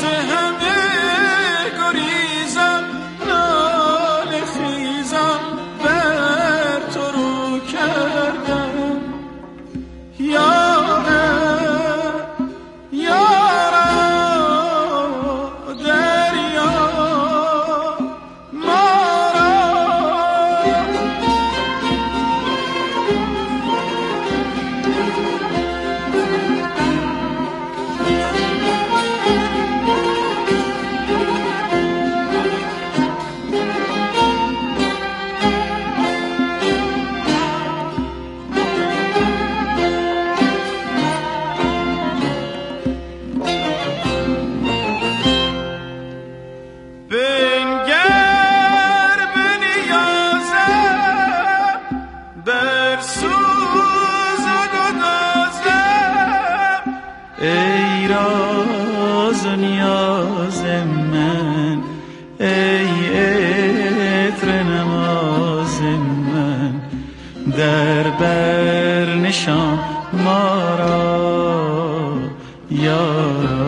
در بر نشان ما را یارا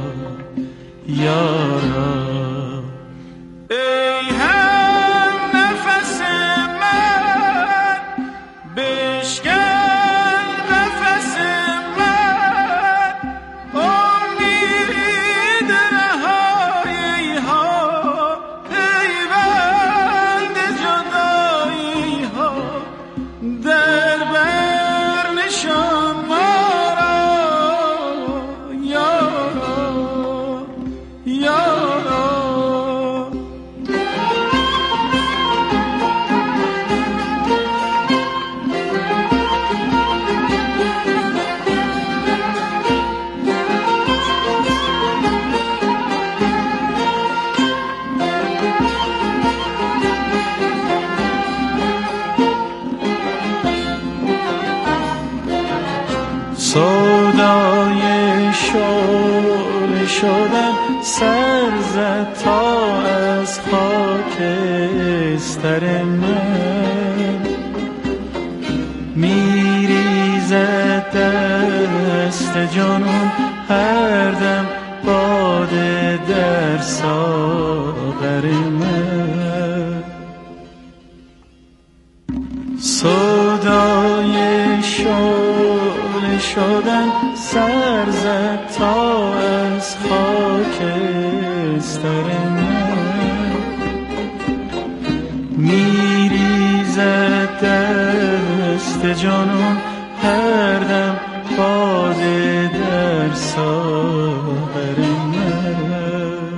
یارا. ای هم نفس من بشکن نفس من امید رهایی ها پیوند جدایی ها در بر نشان ما را یارا یارا. سودای شعله شدن سر زد تا از خاکستر من میریزد دست جانون هر دم باده در ساغر من. سودای شعله شدن سر زد تا از خاکستر من میریزد دست جانون هر دم باده در ساغر من.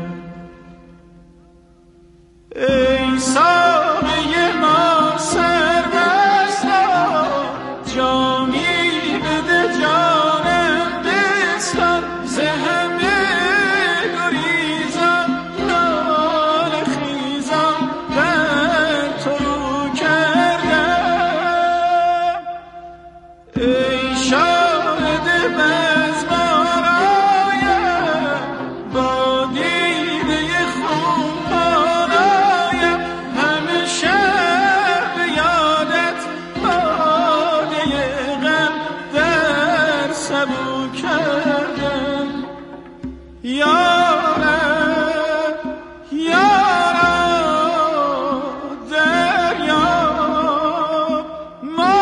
ای ساقی ما سرمستان جامی بده جانم بستان ز همه گریزم ناله خیزم بر تو رو کردم. ای شاهد بزمارایم با دیده خونپالایم همیشه به یادت باده غم در سبو کردم. یارم یارم دریاب ما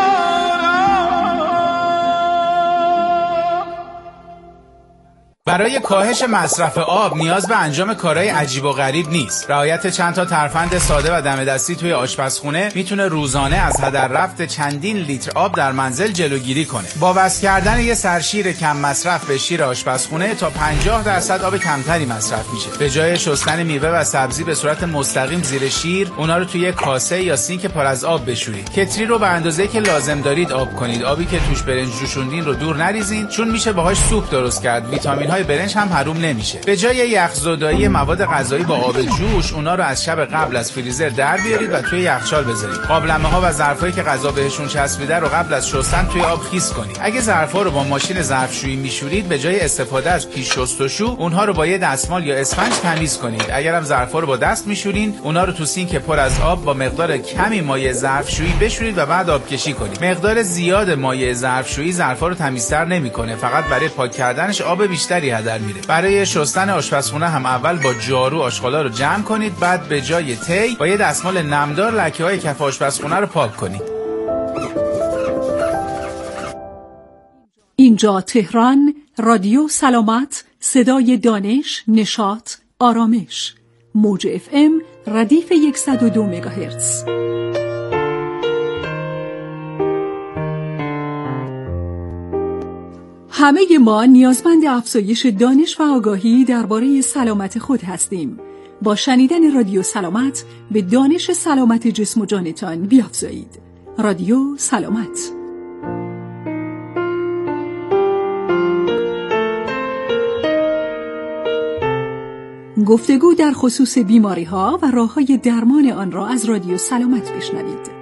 برای کاهش مصرف آب نیاز به انجام کارهای عجیب و غریب نیست. رعایت چند تا ترفند ساده و دم دستی توی آشپزخونه میتونه روزانه از هدر رفت چندین لیتر آب در منزل جلوگیری کنه. با وصل کردن یه سرشیر کم مصرف به شیر آشپزخونه تا 50% آب کمتری مصرف میشه. به جای شستن میوه و سبزی به صورت مستقیم زیر شیر، اونا رو توی کاسه یا سینک پر از آب بشورید. کتری رو به اندازه‌ای که لازم دارید آب کنید. آبی که توش برنج جوشوندین رو دور نریزین چون میشه باهاش سوپ درست کرد. ویتامین‌های برنج هم حروم نمیشه. به جای یخزدایی مواد غذایی با آب جوش، اونا رو از شب قبل از فریزر در بیارید و توی یخچال بذارید. قابلمه‌ها و ظرفایی که غذا بهشون چسبیده رو قبل از شستن توی آب خیس کنید. اگه ظرفا رو با ماشین ظرفشویی میشورید، به جای استفاده از پیش شستشو، اونها رو با یه دستمال یا اسفنج تمیز کنید. اگرم ظرفا رو با دست میشورین، اونا رو تو سینک پر از آب با مقدار کمی مایع ظرفشویی بشورید و بعد آبکشی کنید. مقدار زیاد مایع ظرفشویی ظرفا رو تمیزتر نمیکنه، فقط برای پاک کردنش آب بیشتری هدر میره. برای شستن آشپزخونه هم اول با جارو آشغالا رو جمع کنید، بعد به جای تی با یه دستمال نمدار لکه‌های کف آشپزخونه رو پاک کنید. اینجا تهران، رادیو سلامت، صدای دانش، نشاط، آرامش. موج FM ردیف 102 مگاهرتز. همه ما نیازمند افزایش دانش و آگاهی درباره سلامت خود هستیم. با شنیدن رادیو سلامت به دانش سلامت جسم و جانتان بیافزایید. رادیو سلامت. گفتگو در خصوص بیماری‌ها و راه‌های درمان آن را از رادیو سلامت بشنوید.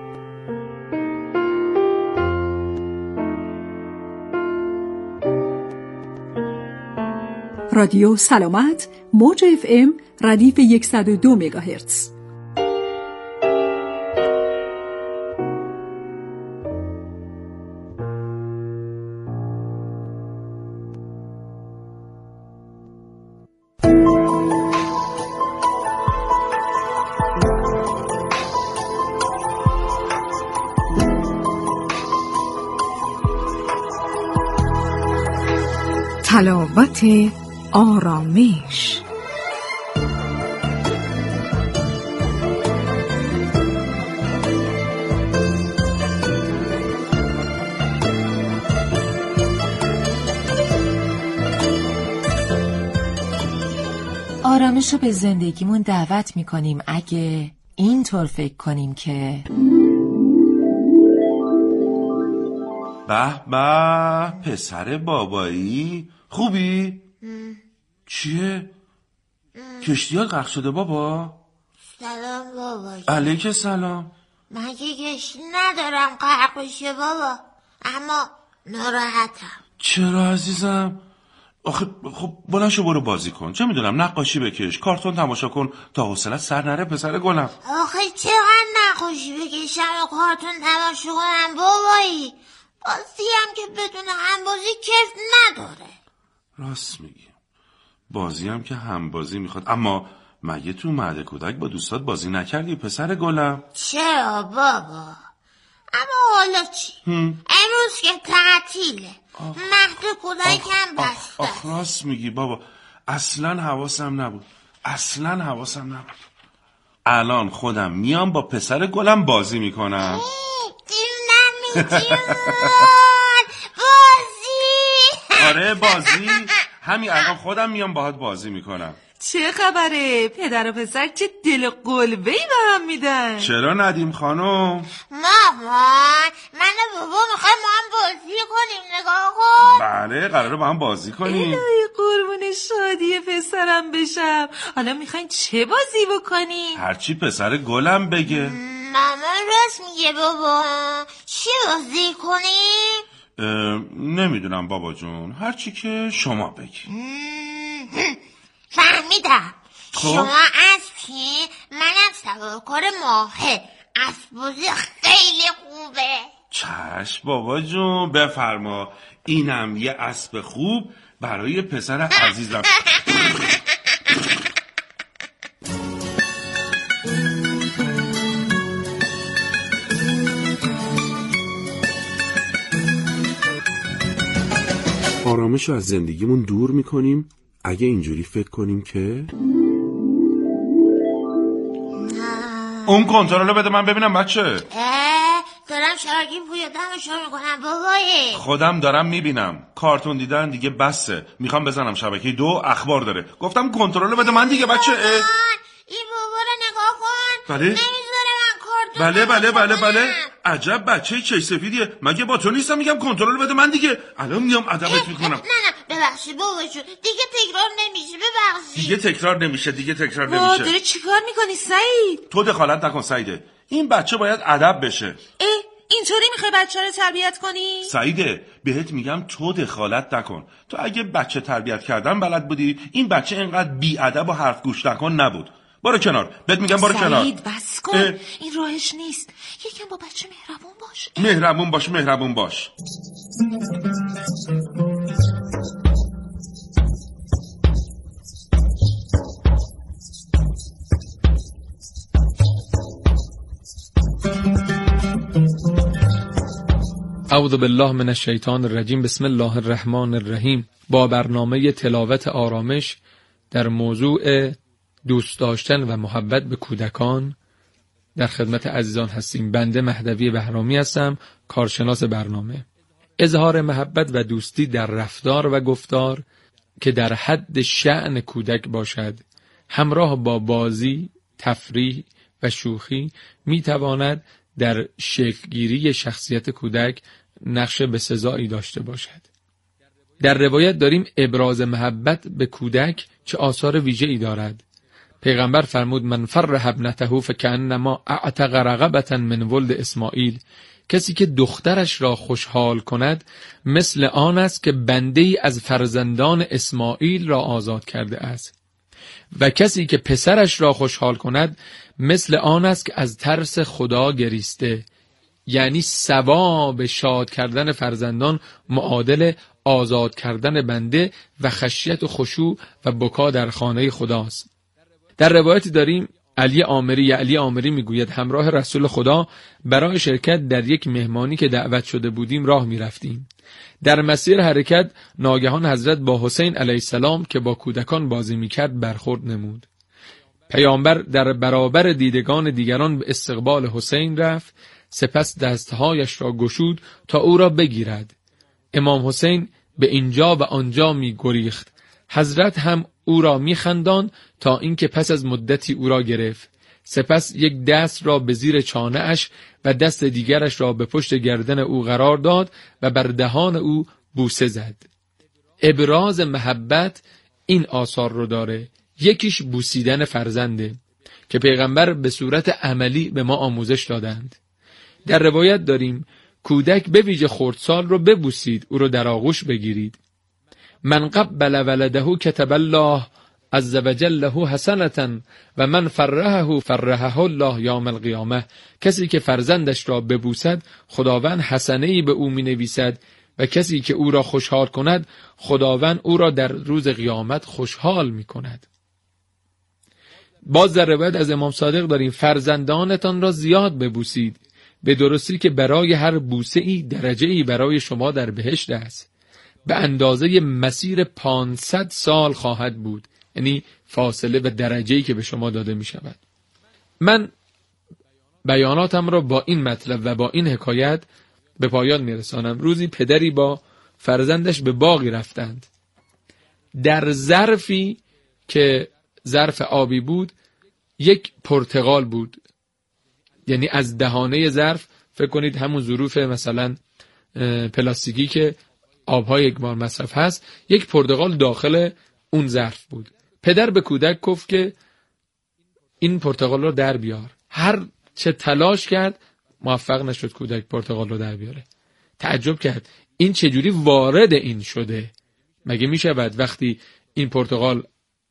رادیو سلامت، موج FM ردیف 102 مگاهرتز. تلاوت آرامش. آرامش رو به زندگیمون دعوت میکنیم اگه اینطور فکر کنیم که به به پسر بابایی خوبی؟ چیه؟ کشتیات غرق شده بابا؟ سلام بابا. علیک سلام. من که کشتی ندارم غرق بشه بابا، اما ناراحتم. چرا عزیزم؟ آخه خب بلند شو برو بازی کن، چه میدونم نقاشی بکش، کارتون تماشا کن تا حوصله‌ت سر نره پسر گلم. آخه چقدر نقاشی بکشم و کارتون تماشا کنم بابایی؟ بازی هم که بدون همبازی کیف نداره. راست میگی، بازی هم که همبازی میخواد، اما مگه تو مهد کودک با دوستات بازی نکردی پسر گلم؟ چرا بابا؟ اما حالا چی؟ امروز که تعطیله، مهد کودک هم بسته. آخ راست میگی بابا، اصلا حواسم نبود. الان خودم میام با پسر گلم بازی میکنم. بازی. آره بازی، همین الان خودم میام باهات بازی میکنم. چه خبره؟ پدر و پسر چه دل قلبه‌ای به هم میدن. چرا ندیم خانم؟ مامان، من و بابا میخوایم ما هم بازی کنیم، نگاه کن. بله قراره با هم بازی کنیم. الهی قربون شادی پسرم بشم. حالا میخواین چه بازی بکنیم؟ هرچی پسر گلم بگه. مامان راست میگه بابا، چی بازی کنیم؟ نمیدونم بابا جون، هرچی که شما بگی. فهمیدم. شما اسبی، منم سوارکار ماهر. اسب بازی خیلی خوبه. چشم بابا جون، بفرما. اینم یه اسب خوب برای پسر عزیزم. آرامش رو از زندگیمون دور میکنیم اگه اینجوری فکر کنیم که اون کنترل رو بده من ببینم بچه. دارم شبکه پویا تماشا میکنم بابای. خودم دارم میبینم، کارتون دیدن دیگه بسه، میخوام بزنم شبکه 2 اخبار داره. گفتم کنترل رو بده من دیگه بچه. این بابا رو نگاه کن. بله؟ نمیذاره من کارتون بله. عجب بچه چش سفیدیه. مگه با تو نیستم میگم کنترل بده من دیگه. الان میام ادبت میکنم. نه ببخشید بابا جون، دیگه تکرار نمیشه. ببخشید. دیگه تکرار نمیشه. داره چیکار میکنی سعید؟ تو دخالت نکن سعیده، این بچه باید ادب بشه. اینطوری میخوای بچه رو تربیت کنی؟ سعیده بهت میگم تو دخالت نکن. تو اگه بچه تربیت کردن بلد بودی، این بچه اینقدر بی ادب و حرف گوش نکن نبود. برو کنار، بهت میگم برو کنار. سعید بس کن، این راهش نیست. یکم با بچه مهربون باش. اعوذ بالله من الشیطان الرجیم. بسم الله الرحمن الرحیم. با برنامه تلاوت آرامش در موضوع دوست داشتن و محبت به کودکان در خدمت عزیزان هستیم. بنده مهدوی بهرامی هستم، کارشناس برنامه. اظهار محبت و دوستی در رفتار و گفتار که در حد شأن کودک باشد، همراه با بازی، تفریح و شوخی میتواند در شکلگیری شخصیت کودک نقش بسزایی داشته باشد. در روایت داریم ابراز محبت به کودک چه آثار ویژه‌ای دارد. پیغمبر فرمود من فرح ابنته فکأنما اعتق رقبة من ولد اسماعیل. کسی که دخترش را خوشحال کند مثل آن است که بنده‌ای از فرزندان اسماعیل را آزاد کرده است. و کسی که پسرش را خوشحال کند مثل آن است که از ترس خدا گریسته. یعنی ثواب شاد کردن فرزندان معادل آزاد کردن بنده و خشیت و خشوع و بکا در خانه خداست. در روایتی داریم علی عامری میگوید همراه رسول خدا برای شرکت در یک مهمانی که دعوت شده بودیم راه میرفتیم. در مسیر حرکت ناگهان حضرت با حسین علیه السلام که با کودکان بازی میکرد برخورد نمود. پیامبر در برابر دیدگان دیگران به استقبال حسین رفت، سپس دستهایش را گشود تا او را بگیرد. امام حسین به اینجا و آنجا می گریخت. حضرت هم او را می خنداند تا اینکه پس از مدتی او را گرفت. سپس یک دست را به زیر چانه اش و دست دیگرش را به پشت گردن او قرار داد و بر دهان او بوسه زد. ابراز محبت این آثار رو داره. یکیش بوسیدن فرزنده که پیغمبر به صورت عملی به ما آموزش دادند. در روایت داریم کودک به ویژه خردسال رو ببوسید، او رو در آغوش بگیرید. من قبل ولده کتب الله عز وجل له حسنة و من فرحه فرحه الله یوم القیامه. کسی که فرزندش را ببوسد خداوند حسنه‌ای به او می‌نویسد و کسی که او را خوشحال کند خداوند او را در روز قیامت خوشحال می‌کند. باز در روایت از امام صادق داریم فرزندانتان را زیاد ببوسید، به درستی که برای هر بوسه‌ای درجه‌ای برای شما در بهشت است، به اندازه مسیر 500 سال خواهد بود. یعنی فاصله و درجه‌ای که به شما داده می شود. من بیاناتم را با این مطلب و با این حکایت به پایان می رسانم. روزی پدری با فرزندش به باغی رفتند. در ظرفی که ظرف آبی بود یک پرتقال بود. یعنی از دهانه ظرف فکر کنید همون ظروف مثلا پلاستیکی که آبهای یک بار مصرف هست، یک پرتقال داخل اون ظرف بود. پدر به کودک گفت که این پرتقال رو در بیار. هر چه تلاش کرد موفق نشد کودک پرتقال رو در بیاره. تعجب کرد این چجوری وارد این شده؟ مگه میشود وقتی این پرتقال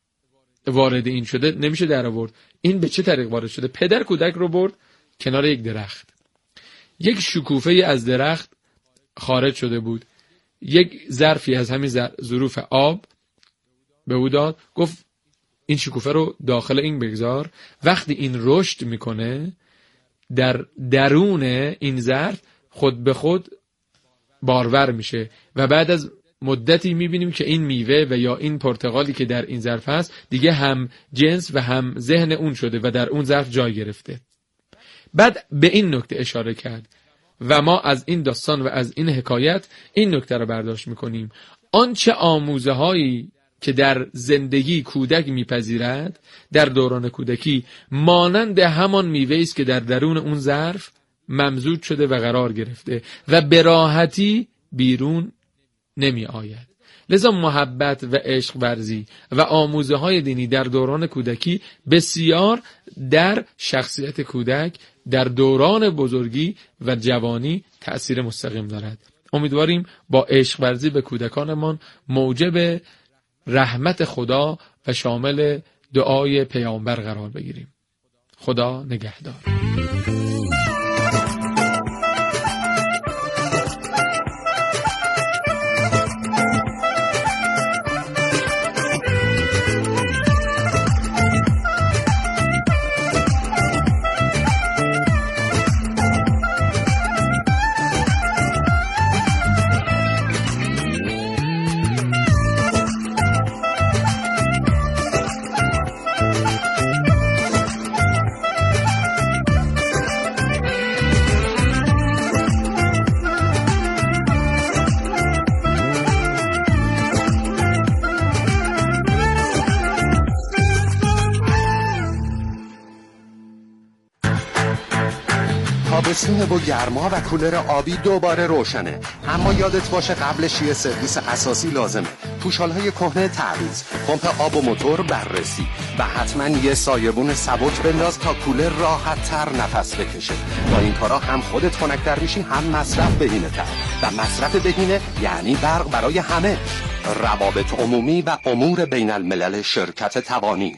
وارد این شده نمیشه در آورد؟ این به چه طریق وارد شده؟ پدر کودک رو برد کنار یک درخت. یک شکوفه از درخت خارج شده بود. یک ظرفی از همین ظروف آب به او داد، گفت این شکوفه رو داخل این بگذار. وقتی این رشد میکنه در درون این ظرف خود به خود بارور میشه و بعد از مدتی میبینیم که این میوه و یا این پرتقالی که در این ظرف هست دیگه هم جنس و هم ذهن اون شده و در اون ظرف جای گرفته. بعد به این نکته اشاره کرد و ما از این داستان و از این حکایت این نکته رو برداشت میکنیم: آنچه آموزه هایی که در زندگی کودک میپذیرد در دوران کودکی مانند همان میوه است که در درون اون ظرف ممزوج شده و قرار گرفته و به راحتی بیرون نمی آید. لذا محبت و عشق ورزی و آموزه های دینی در دوران کودکی بسیار در شخصیت کودک در دوران بزرگی و جوانی تأثیر مستقیم دارد. امیدواریم با عشق ورزی به کودکانمان موجب رحمت خدا و شامل دعای پیامبر قرار بگیریم. خدا نگهدار. تابستونه و گرما و کولر آبی دوباره روشنه. اما یادت باشه قبلش یه سرویس اساسی لازمه. پوشالهای کهنه تعویض، پمپ آب و موتور بررسی و حتما یه سایبون سبک بنداز تا کولر راحت تر نفس بکشه. با این کارا هم خودت خنک‌تر میشی، هم مصرف بهینه تر. و مصرف بهینه یعنی برق برای همه. روابط عمومی و امور بین الملل شرکت تبانی.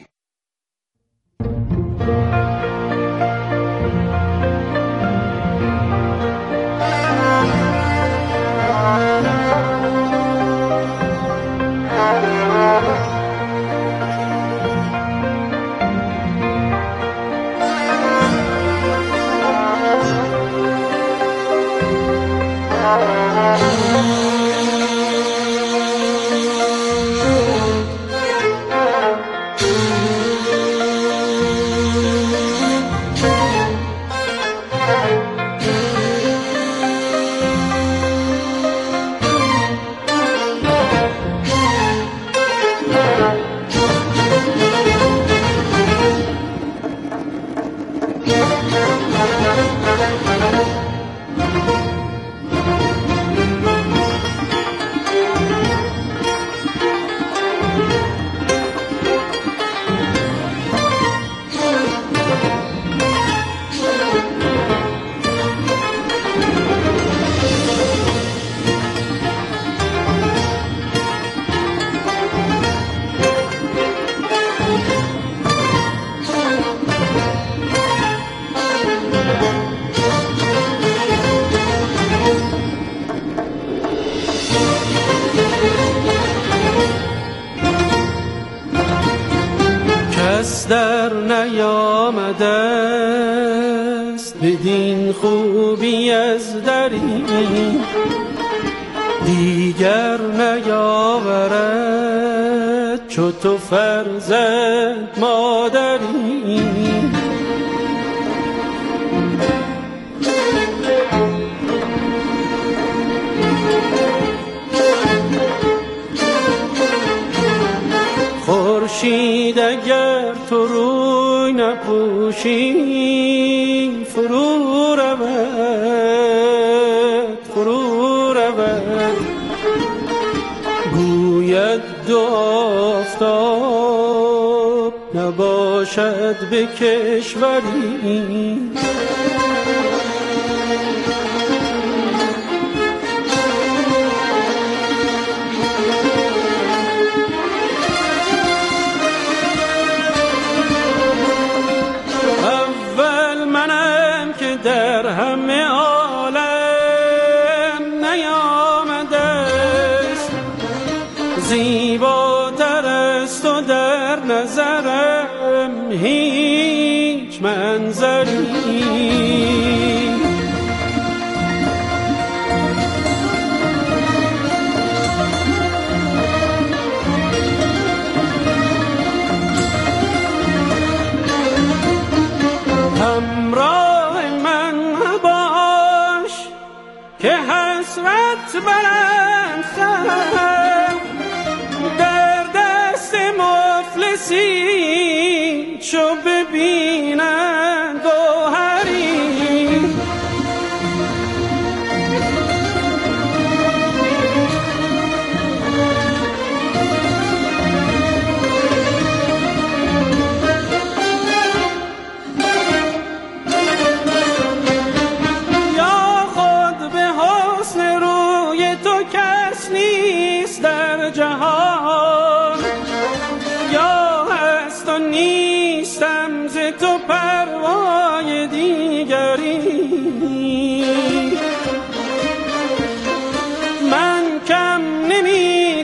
در نیامده است بدین خوبی از دری، دیگر نیاورد چو تو فرزند مادری. خورشید اگر تو روی نپوشی فرو رود گوید دو آفتاب نباشد به کشوری. در همه عالم نیامده است زیباتر است و در نظرم هیچ منظری. در دست مفلسی چو ببینند گوهری. یا خود به حسن روی تو کس نیست در جهان، یا هست و نیستم ز تو پروای دیگری. من کم نمی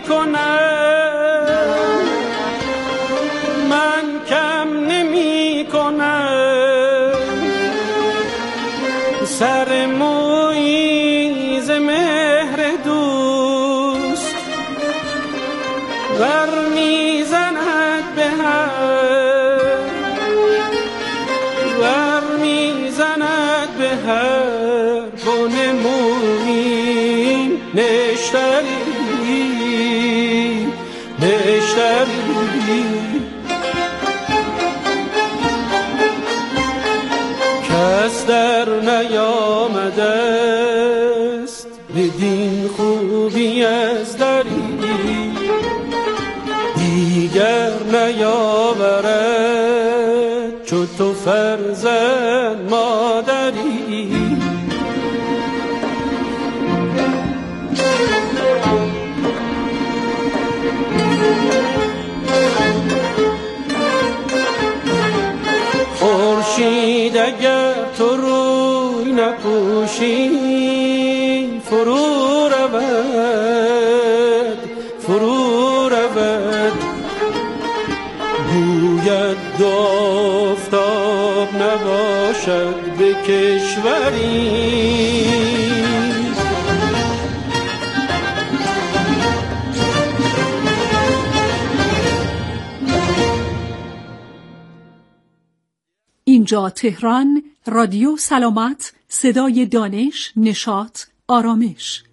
کنم، من کم نمی کنم سر مویی ز مهر دوست، ور میزند به هر، ور میزند به هر بن مویی نشتری، نشتری. کس در نیامده چو تو فرزند مادری. خورشید اگر تو روی نپوشی فرو رود گوید دو آفتاب نباشد به کشوری. اینجا تهران، رادیو سلامت، صدای دانش، نشاط، آرامش.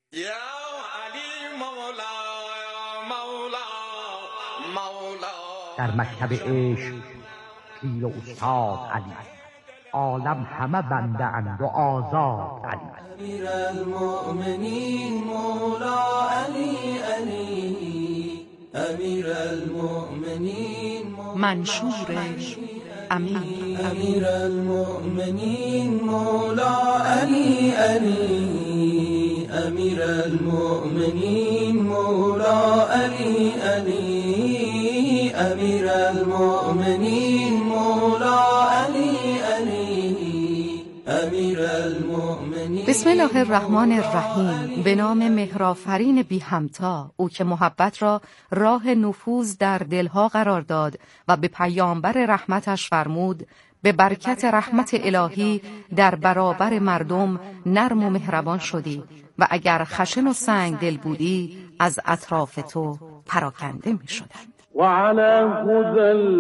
در مکتب عشق پیر و استاد علی، عالم همه بنده اند و آزاد علی. امیر المؤمنین مولا علی علی، امیر المؤمنین منشور امیر. امیر المؤمنین مولا علی علی، امیر المؤمنین مولا علی علی، امیر المؤمنین مولا علی علی، امیر المؤمنین. بسم الله الرحمن الرحیم. به نام مهرآفرین بی همتا، او که محبت را راه نفوذ در دلها قرار داد و به پیامبر رحمتش فرمود به برکت رحمت الهی در برابر مردم نرم و مهربان شدی و اگر خشن و سنگ دل بودی از اطراف تو پراکنده می شدند. و علی هدى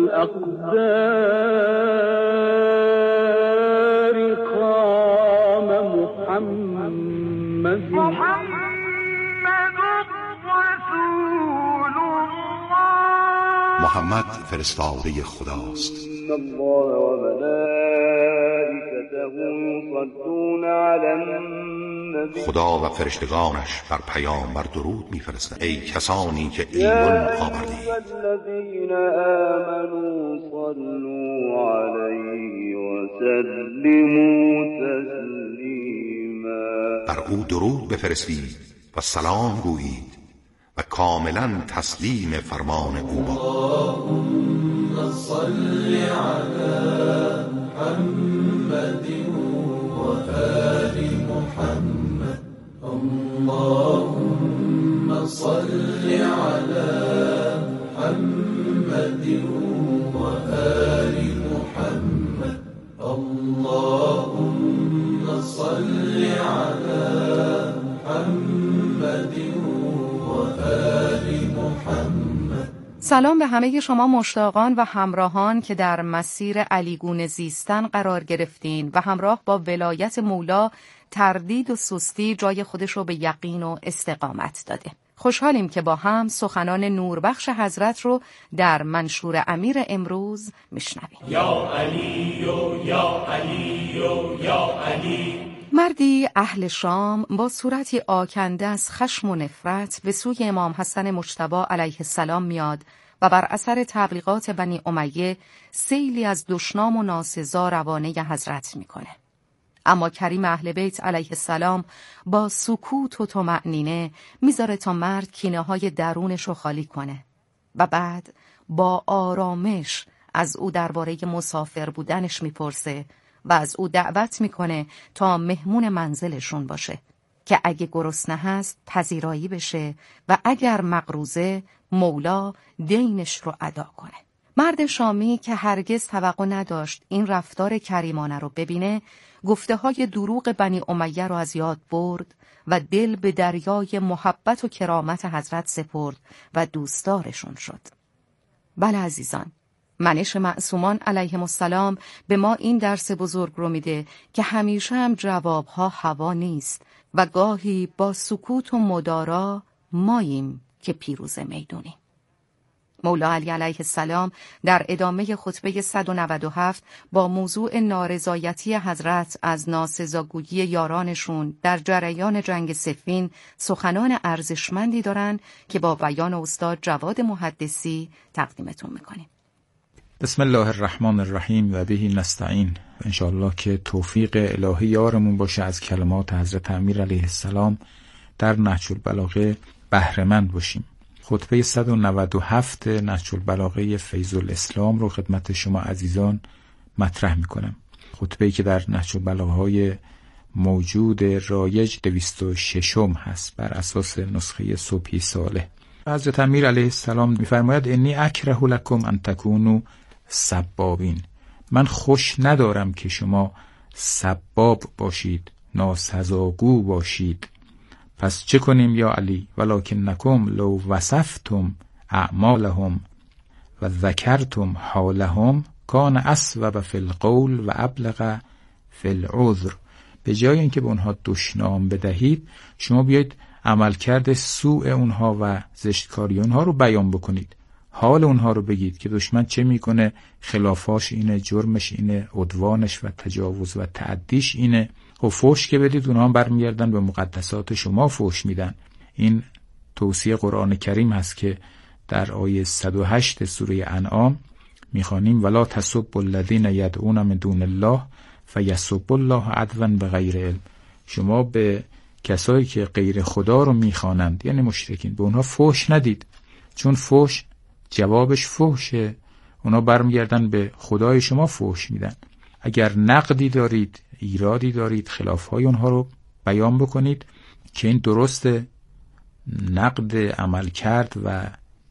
الاقدار قام محمد رسول الله. محمد فرستاده خداست. الله و ملائکته یصلون علی النبی. خدا و فرشتگانش بر پیامبر درود می‌فرستند. ای کسانی که ایمان آوردید، الذین آمنوا صلوا علیه و سلموا تسلیما. بر او درود بفرستید و سلام گویید و کاملا تسلیم فرمان او باد. اللهم صل علی محمد و آل محمد. اللهم صل علی محمد و آل محمد. اللهم صل علی محمد و آل محمد. سلام به همه شما مشتاقان و همراهان که در مسیر علیگونه زیستن قرار گرفتین و همراه با ولایت مولا تردید و سستی جای خودش رو به یقین و استقامت داده. خوشحالیم که با هم سخنان نوربخش حضرت رو در منشور امیر امروز میشنویم. یا علی و یا علی و یا علی. مردی اهل شام با صورتی آکنده از خشم و نفرت به سوی امام حسن مجتبی علیه السلام میاد و بر اثر تبلیغات بنی امیه سیلی از دشنام و ناسزا روانه حضرت میکنه. اما کریم اهل بیت علیه السلام با سکوت و طمأنینه میذاره تا مرد کینه‌های درونش رو خالی کنه و بعد با آرامش از او درباره مسافر بودنش میپرسه و از او دعوت میکنه تا مهمون منزلشون باشه که اگه گرسنه هست پذیرایی بشه و اگر مقروضه مولا دینش رو ادا کنه. مرد شامی که هرگز توقع نداشت این رفتار کریمانه رو ببینه، گفته های دروغ بنی امیه رو از یاد برد و دل به دریای محبت و کرامت حضرت سپرد و دوستدارشون شد. بله عزیزان، منش معصومان علیهم السلام به ما این درس بزرگ رو میده که همیشه هم جوابها هوا نیست و گاهی با سکوت و مدارا ماییم که پیروز میدونیم. مولا علی علیه السلام در ادامه خطبه 197 با موضوع نارضایتی حضرت از ناسزاگویی یارانشون در جریان جنگ صفین سخنان ارزشمندی دارن که با بیان استاد جواد محدثی تقدیمتون میکنیم. بسم الله الرحمن الرحیم و بهی نستعین. انشاءالله که توفیق الهی یارمون باشه از کلمات حضرت امیر علیه السلام در نهج البلاغه بهره مند باشیم. خطبه 197 نهج البلاغه فیض الاسلام رو خدمت شما عزیزان مطرح میکنم. خطبه‌ای که در نهج البلاغه‌های موجود رایج 206 هست بر اساس نسخه صبحی صالح. حضرت امیر علیه السلام میفرماید انی اکره لکم ان تکونوا سبابین. من خوش ندارم که شما سباب باشید، ناسزاگو باشید. پس چه کنیم یا علی؟ ولکنکم لو وصفتم اعمالهم و ذکرتم حالهم کان اصوب فی القول و ابلغ فی العذر. به جای اینکه به اونها دشنام بدهید، شما بیایید عملکرد سوء اونها و زشتکاری اونها رو بیان بکنید، حال اونها رو بگید که دشمن چه میکنه، خلافاش اینه، جرمش اینه، عدوانش و تجاوز و تعدیش اینه. و فحش که بدید اونها برمیگردن به مقدسات شما فحش میدن. این توصیه قرآن کریم هست که در آیه 108 سوره انعام میخوانیم ولا تسبوا الذین یدعون من دون الله فیسبوا الله عدوا بغیر علم. شما به کسایی که غیر خدا رو میخوانند یعنی مشرکین به اونها فحش ندید، چون فحش جوابش فحشه، اونا برمیگردن به خدای شما فحش میدن. اگر نقدی دارید، ایرادی دارید، خلافهای اونها رو بیان بکنید که این درست نقد عمل کرد و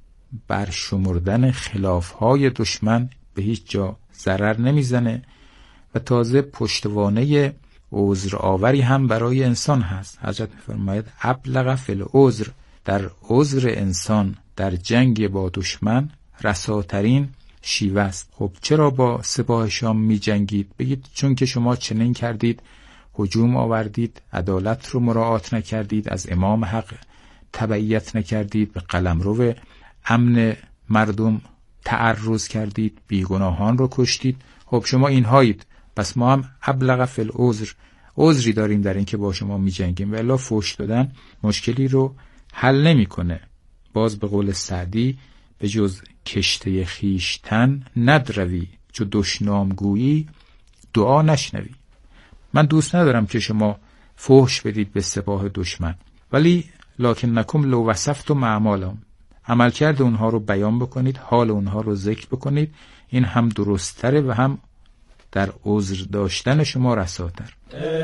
برشمردن خلافهای دشمن به هیچ جا ضرر نمیزنه و تازه پشتوانه عذر آوری هم برای انسان هست. حضرت می‌فرماید ابلغ فی العذر، در عذر انسان در جنگ با دشمن رساترین شیوه است. خب چرا با سپاه شام می جنگید؟ بگید چون که شما چنین کردید، هجوم آوردید، عدالت رو مراعات نکردید، از امام حق تبعیت نکردید، به قلمرو امن مردم تعرض کردید، بیگناهان رو کشتید. خب شما اینهایید، پس ما هم ابلغ فی العذر، عذری داریم در این که با شما می جنگیم. و الا فحش دادن مشکلی رو حل نمیکنه. باز به قول سعدی به جز کشته خیشتن ندروی، چو دشنامگویی دعا نشنوی. من دوست ندارم که شما فحش بدید به سپاه دشمن، ولی لکنکم لو وصفتم اعمالهم، عمل کرد اونها رو بیان بکنید، حال اونها رو ذکر بکنید. این هم درست‌تره و هم در عذر داشتن شما رساتر.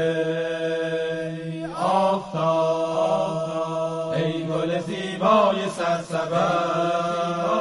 ای آفتاب، ای گل زیبای سرسبز،